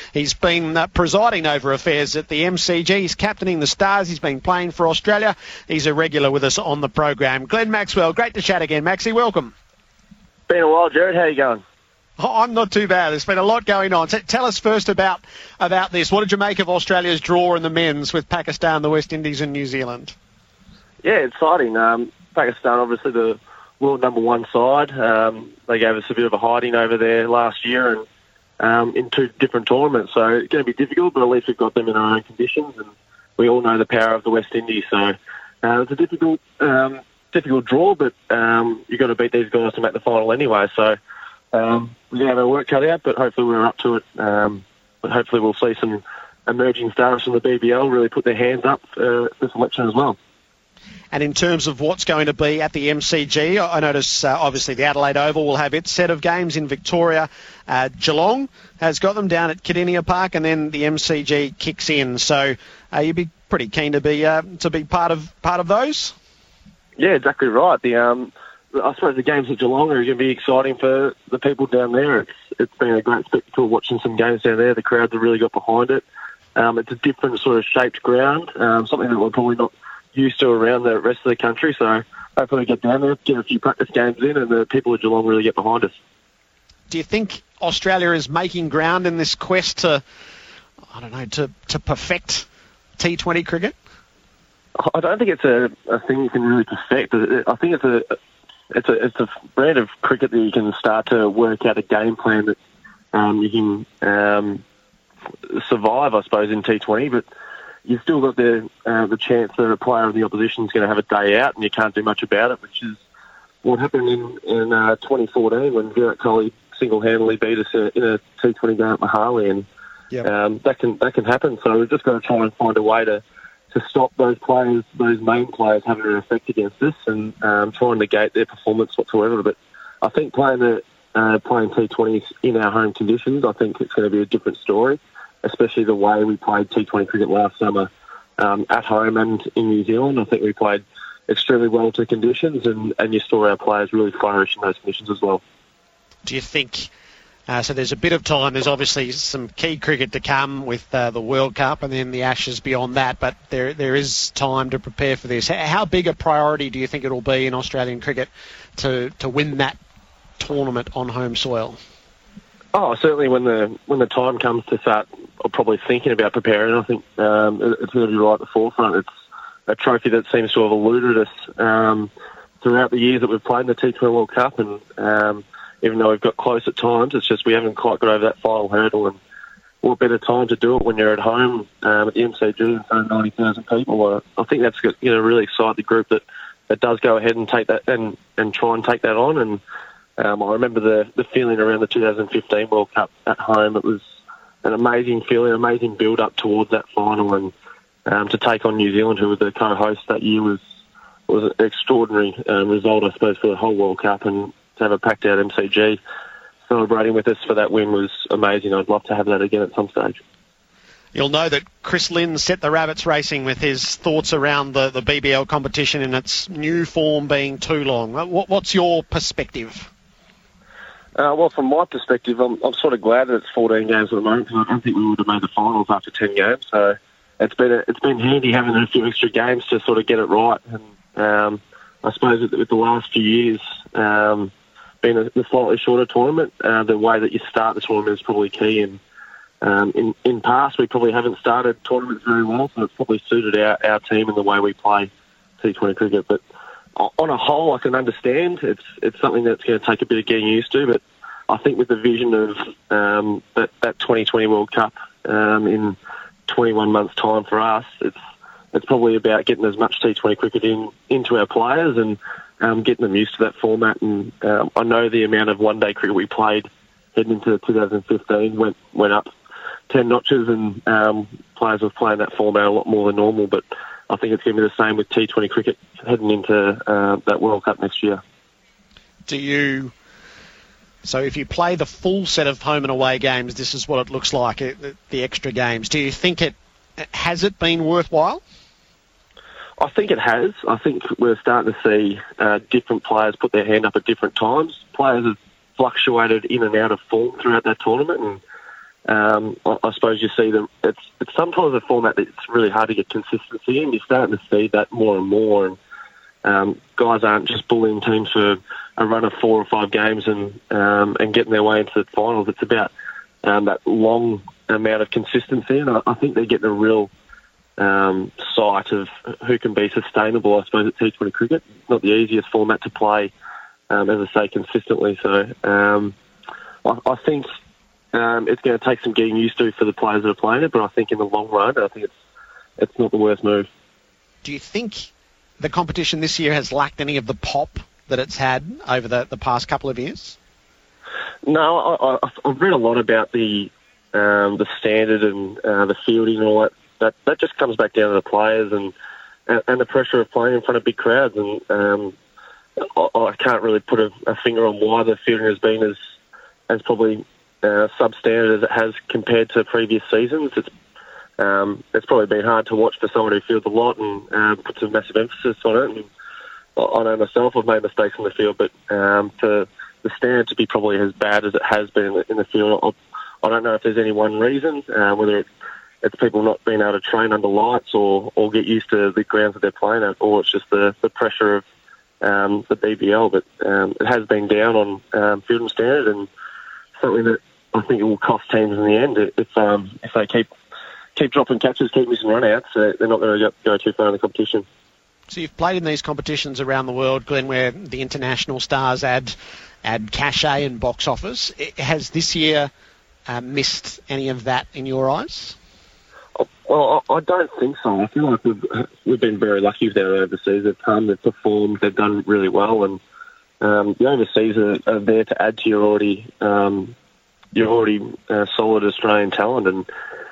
He's been presiding over affairs at the MCG. He's captaining the Stars. He's been playing for Australia. He's a regular with us on the program. Glenn Maxwell, great to chat again. Maxie, welcome. Been a while, Jared. How are you going? Oh, I'm not too bad. There's been a lot going on. Tell us first about this. What did you make of Australia's draw in the men's with Pakistan, the West Indies and New Zealand? Yeah, exciting. Pakistan, obviously the world number one side. They gave us a bit of a hiding over there last year and in two different tournaments. So it's going to be difficult, but at least we've got them in our own conditions. And we all know the power of the West Indies. So it's a difficult draw, but you've got to beat these guys to make the final anyway. So we're going to have our work cut out, but hopefully we're up to it. But hopefully we'll see some emerging stars from the BBL really put their hands up for this election as well. And in terms of what's going to be at the MCG, I notice obviously the Adelaide Oval will have its set of games in Victoria. Geelong has got them down at Kardinia Park, and then the MCG kicks in. So you'd be pretty keen to be part of those. Yeah, exactly right. I suppose the games at Geelong are going to be exciting for the people down there. It's been a great spectacle watching some games down there. The crowds have really got behind it. It's a different sort of shaped ground, something that we're probably not used to around the rest of the country. So hopefully we get down there, get a few practice games in, and the people of Geelong really get behind us. Do you think Australia is making ground in this quest to perfect T20 cricket? I don't think it's a thing you can really perfect. I think it's a brand of cricket that you can start to work out a game plan that you can survive, I suppose, in T20, but you've still got the chance that a player of the opposition is going to have a day out and you can't do much about it, which is what happened in 2014 when Virat Kohli single-handedly beat us in a T20 game at Mohali, and that can happen. So we've just got to try and find a way to stop those players, those main players, having an effect against us and try and negate their performance whatsoever. But I think playing T20s in our home conditions, I think it's going to be a different story, especially the way we played T20 cricket last summer at home and in New Zealand. I think we played extremely well to conditions, and you saw our players really flourish in those conditions as well. Do you think, so there's a bit of time, there's obviously some key cricket to come with the World Cup and then the Ashes beyond that, but there is time to prepare for this. How big a priority do you think it'll be in Australian cricket to win that tournament on home soil? Oh, certainly when the time comes to start probably thinking about preparing, I think it's going to be right at the forefront. It's a trophy that seems to have eluded us throughout the years that we've played in the T20 World Cup, and even though we've got close at times, it's just we haven't quite got over that final hurdle, and what better time to do it when you're at home at the MCG in front of 90,000 people. I think that's going to really excite the group that does go ahead and take that and try and take that on. And I remember the feeling around the 2015 World Cup at home. It was an amazing feeling, amazing build-up towards that final, and to take on New Zealand, who were the co-host that year, was an extraordinary result, I suppose, for the whole World Cup, and to have a packed-out MCG celebrating with us for that win was amazing. I'd love to have that again at some stage. You'll know that Chris Lynn set the rabbits racing with his thoughts around the BBL competition and its new form being too long. What's your perspective? Well, from my perspective, I'm sort of glad that it's 14 games at the moment, because I don't think we would have made the finals after 10 games. So it's been handy having a few extra games to sort of get it right. And I suppose with the last few years being a slightly shorter tournament, the way that you start the tournament is probably key. And in past, we probably haven't started tournaments very well, so it's probably suited our team and the way we play T20 cricket. But on a whole, I can understand. It's something that's going to take a bit of getting used to, but I think with the vision of that 2020 World Cup in 21 months' time for us, it's probably about getting as much T20 cricket into our players and getting them used to that format. And I know the amount of one-day cricket we played heading into 2015 went up 10 notches, and players were playing that format a lot more than normal, but I think it's going to be the same with T20 cricket heading into that World Cup next year. So if you play the full set of home and away games, this is what it looks like, the extra games. Do you think has it been worthwhile? I think it has. I think we're starting to see different players put their hand up at different times. Players have fluctuated in and out of form throughout that tournament, I suppose you see that it's sometimes a format that's really hard to get consistency in. You're starting to see that more and more, and guys aren't just bullying teams for a run of 4 or 5 games and getting their way into the finals. It's about that long amount of consistency, and I think they're getting a real sight of who can be sustainable, I suppose, at T20 cricket. It's not the easiest format to play, as I say, consistently. So I think it's going to take some getting used to for the players that are playing it, but I think in the long run, I think it's not the worst move. Do you think the competition this year has lacked any of the pop that it's had over the past couple of years? No, I've read a lot about the standard and the fielding and all that. That just comes back down to the players and the pressure of playing in front of big crowds. And I can't really put a finger on why the fielding has been as probably substandard as it has compared to previous seasons. It's probably been hard to watch for someone who fields a lot and puts a massive emphasis on it. And I know myself, I've made mistakes in the field, but for the standard to be probably as bad as it has been in the field, I don't know if there's any one reason, whether it's people not being able to train under lights or get used to the grounds that they're playing at, or it's just the pressure of the BBL. But it has been down on fielding standard, and something that I think it will cost teams in the end if they keep dropping catches, keep missing run-outs. They're not going to go too far in the competition. So you've played in these competitions around the world, Glenn, where the international stars add cachet and box office. Has this year missed any of that in your eyes? Well, I don't think so. I feel like we've been very lucky with our overseas. They've come, they've performed, they've done really well, and the overseas are there to add to your already solid Australian talent. And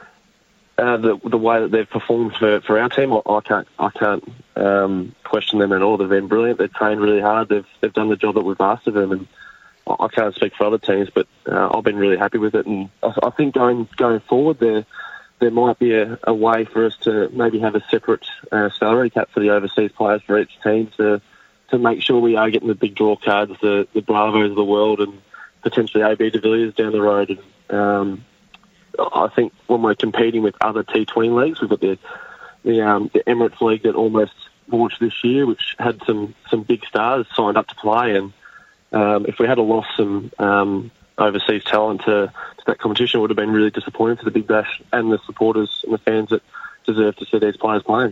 the way that they've performed for our team, I can't question them at all. They've been brilliant. They've trained really hard. They've done the job that we've asked of them, and I can't speak for other teams, but I've been really happy with it. And I think going forward, there might be a way for us to maybe have a separate salary cap for the overseas players for each team to make sure we are getting the big draw cards, the Bravos of the world, and potentially AB de Villiers down the road. And I think when we're competing with other T20 leagues, we've got the Emirates League that almost launched this year, which had some big stars signed up to play. And if we had lost some overseas talent to that competition, it would have been really disappointing for the Big Bash and the supporters and the fans that deserve to see these players playing.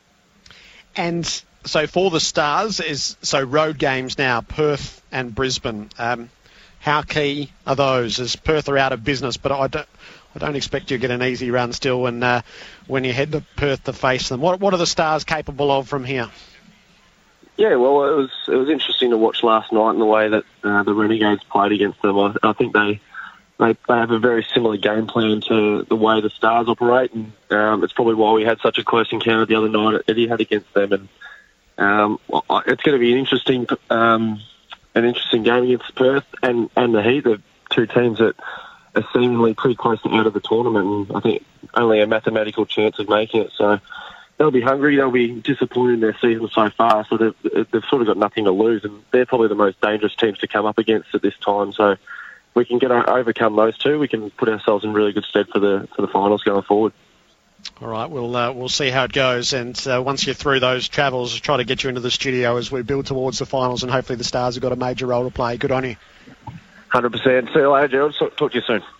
And so for the Stars, road games now, Perth and Brisbane. How key are those? As Perth are out of business, but I don't expect you to get an easy run still when you head to Perth to face them. What are the Stars capable of from here? Yeah, well, it was interesting to watch last night in the way that the Renegades played against them. I think they have a very similar game plan to the way the Stars operate, and it's probably why we had such a close encounter the other night at Etihad against them. And it's going to be an interesting game against Perth and the Heat. They're two teams that are seemingly pretty close to out of the tournament, and I think only a mathematical chance of making it. So they'll be hungry. They'll be disappointed in their season so far. So they've sort of got nothing to lose, and they're probably the most dangerous teams to come up against at this time. So we can overcome those two. We can put ourselves in really good stead for the finals going forward. All right, we'll see how it goes, and once you're through those travels, try to get you into the studio as we build towards the finals, and hopefully the Stars have got a major role to play. Good on you. 100%. See you later, Gerald. Talk to you soon.